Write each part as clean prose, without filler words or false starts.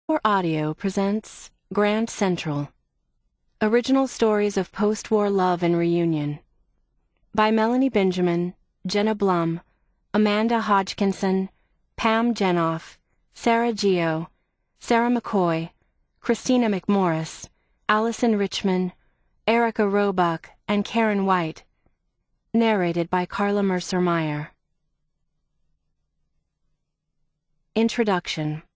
For Audio presents Grand Central. Original Stories of Post-War Love and Reunion by Melanie Benjamin, Jenna Blum, Amanda Hodgkinson, Pam Jenoff, Sarah Geo, Sarah McCoy, Christina McMorris, Allison Richmond, Erica Roebuck, and Karen White. Narrated by Carla Mercer-Meyer. Introduction.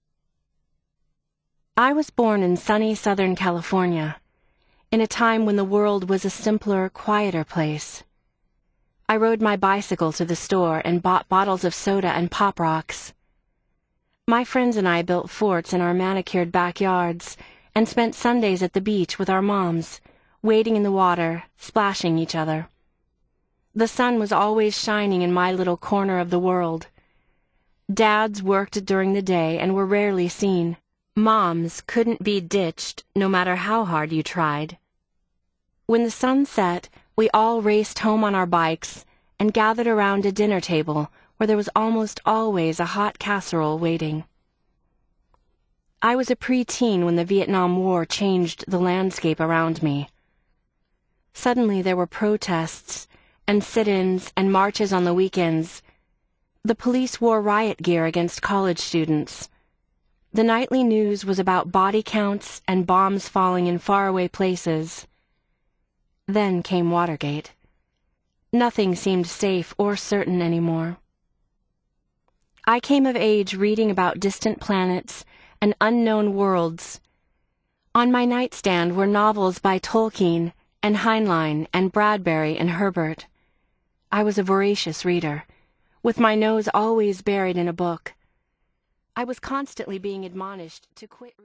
I was born in sunny Southern California, in a time when the world was a simpler, quieter place. I rode my bicycle to the store and bought bottles of soda and Pop Rocks. My friends and I built forts in our manicured backyards and spent Sundays at the beach with our moms, wading in the water, splashing each other. The sun was always shining in my little corner of the world. Dads worked during the day and were rarely seen. Moms couldn't be ditched, no matter how hard you tried. When the sun set, we all raced home on our bikes and gathered around a dinner table where there was almost always a hot casserole waiting. I was a preteen when the Vietnam War changed the landscape around me. Suddenly there were protests and sit-ins and marches on the weekends. The police wore riot gear against college students. The nightly news was about body counts and bombs falling in faraway places. Then came Watergate. Nothing seemed safe or certain anymore. I came of age reading about distant planets and unknown worlds. On my nightstand were novels by Tolkien and Heinlein and Bradbury and Herbert. I was a voracious reader, with my nose always buried in a book. I was constantly being admonished to quit